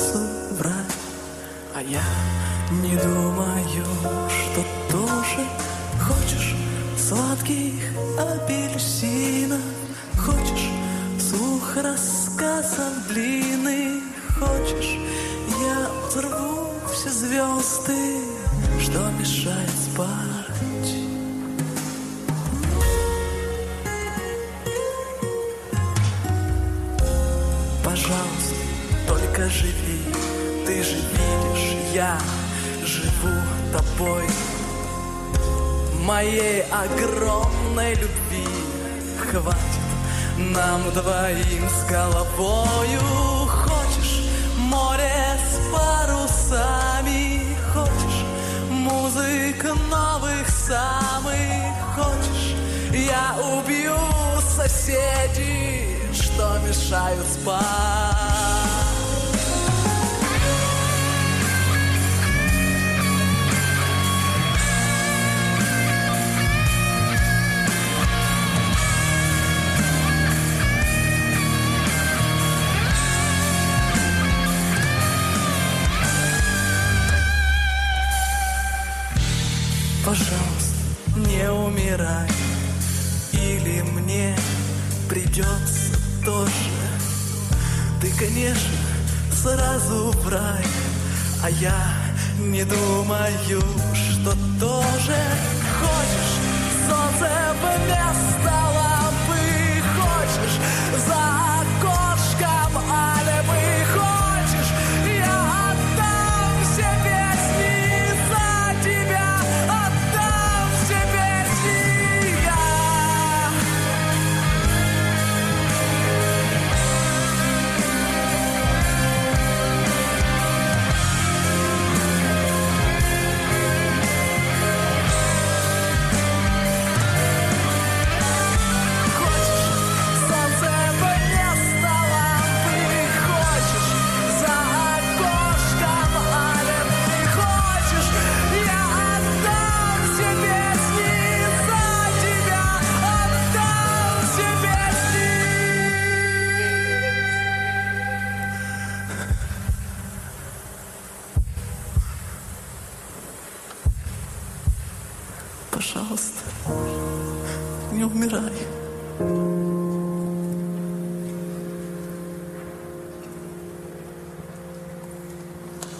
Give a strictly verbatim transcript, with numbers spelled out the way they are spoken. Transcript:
врать. А я не думаю, что тоже хочешь сладких апельсинов, хочешь слух рассказов длинных, хочешь я взорву все звезды, что мешает спать. Пожалуйста, только живи, ты же видишь, я живу тобой, моей огромной любви хватит нам двоим с головою. Хочешь море с парусами, хочешь музык новых самых, хочешь я убью соседей, что мешают спать. Пожалуйста, не умирай, или мне придется тоже. Ты, конечно, сразу в рай, а я не думаю, что тоже. Хочешь солнце вместо лампы, хочешь за окошком альбы, хочешь я отдам все песни за тебя, отдам все песни я. Пожалуйста, не умирай.